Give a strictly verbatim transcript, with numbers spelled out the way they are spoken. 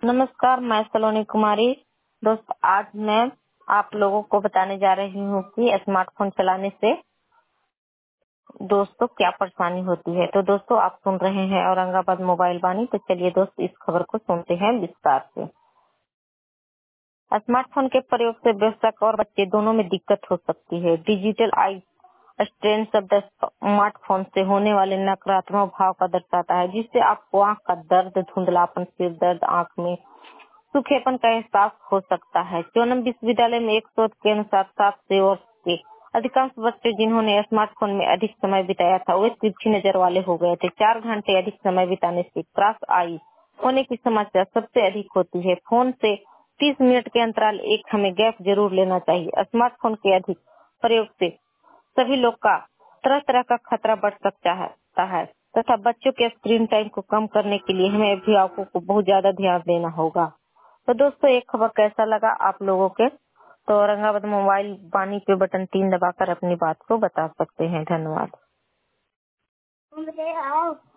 नमस्कार, मैं सलोनी कुमारी। दोस्त, आज मैं आप लोगों को बताने जा रही हूँ कि स्मार्टफोन चलाने से दोस्तों क्या परेशानी होती है। तो दोस्तों, आप सुन रहे हैं औरंगाबाद मोबाइल वाणी। तो चलिए दोस्त, इस खबर को सुनते हैं विस्तार से। स्मार्टफोन के प्रयोग से वयस्क और बच्चे दोनों में दिक्कत हो सकती है। डिजिटल आई स्ट्रेन शब्द स्मार्टफोन से होने वाले नकारात्मक भाव का दर्शाता है, जिससे आपको आंख का दर्द, धुंधलापन, सिर दर्द, आंख में सूखेपन का एहसास हो सकता है। चौनम विश्वविद्यालय में एक शोध के अनुसार सात से वर्ष के अधिकांश बच्चे जिन्होंने स्मार्टफोन में अधिक समय बिताया था, वे तिरछी नजर वाले हो गए थे। चार घंटे अधिक समय बिताने से क्रॉस आई होने की समस्या सबसे अधिक होती है। फोन से तीस मिनट के अंतराल एक हमें गैप जरूर लेना चाहिए। स्मार्टफोन के अधिक प्रयोग से सभी लोग का तरह तरह का खतरा बढ़ सकता है है तथा बच्चों के स्क्रीन टाइम को कम करने के लिए हमें अभिभावकों को बहुत ज्यादा ध्यान देना होगा। तो दोस्तों, एक खबर कैसा लगा आप लोगों के, तो औरंगाबाद मोबाइल वाणी पे बटन तीन दबाकर अपनी बात को बता सकते हैं। धन्यवाद।